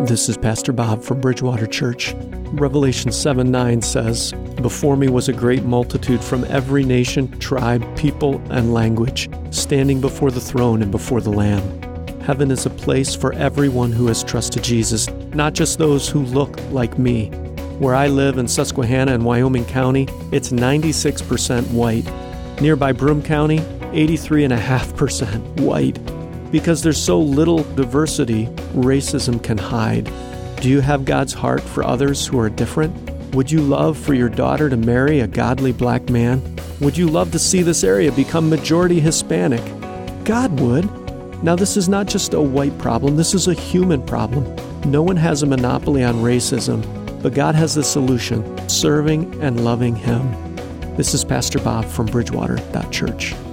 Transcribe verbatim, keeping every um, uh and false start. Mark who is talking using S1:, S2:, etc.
S1: This is Pastor Bob from Bridgewater Church. Revelation seven nine says, "Before me was a great multitude from every nation, tribe, people, and language, standing before the throne and before the Lamb." Heaven is a place for everyone who has trusted Jesus, not just those who look like me. Where I live in Susquehanna in Wyoming County, it's ninety-six percent white. Nearby Broome County, eighty-three point five percent white. Because there's so little diversity, racism can hide. Do you have God's heart for others who are different? Would you love for your daughter to marry a godly black man? Would you love to see this area become majority Hispanic? God would. Now, this is not just a white problem. This is a human problem. No one has a monopoly on racism, but God has the solution, serving and loving Him. This is Pastor Bob from Bridgewater Church.